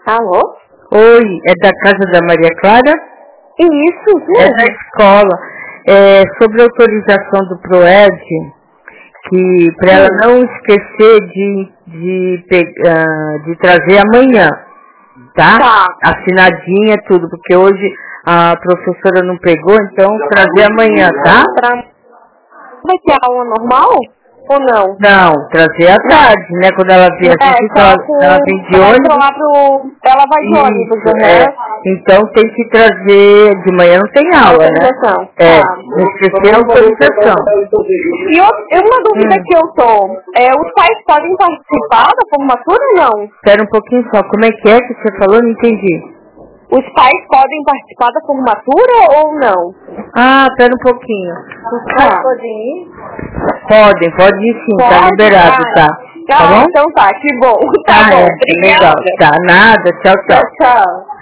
Alô? Oi, é da casa da Maria Clara? Isso, É da escola. É sobre a autorização do PROED, que para ela não esquecer de trazer amanhã, tá? Assinadinha, tudo, porque hoje a professora não pegou, então trazer amanhã, tá? Vai ter aula normal ou não? Não, trazer à tarde, né? Quando ela vier, ela vem de ônibus. Ela vai de ônibus, né? Então tem que trazer, de manhã não tem aula, né? Não esquecer a autorização. E uma dúvida que eu tô, os pais podem participar da formatura ou não? Espera um pouquinho só, como é que você falou? Não entendi. Os pais podem participar da formatura ou não? Ah, espera um pouquinho. Os pais podem ir? Pode ir sim, tá liberado, tá? Tá bom? Então tá, que bom. Tá bom, obrigada. Legal. Tá, nada, tchau. Tchau.